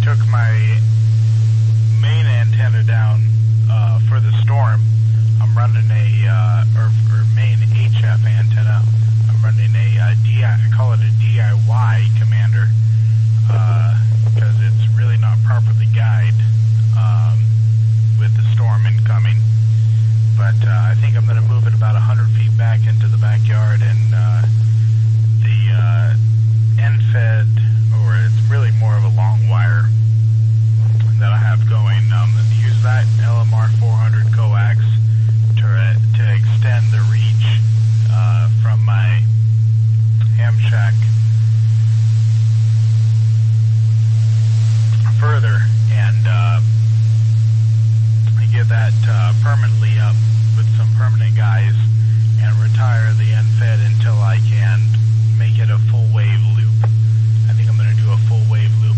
took my main antenna down for the Storm. I'm running or main HF antenna. I'm running I call it a DIY Commander.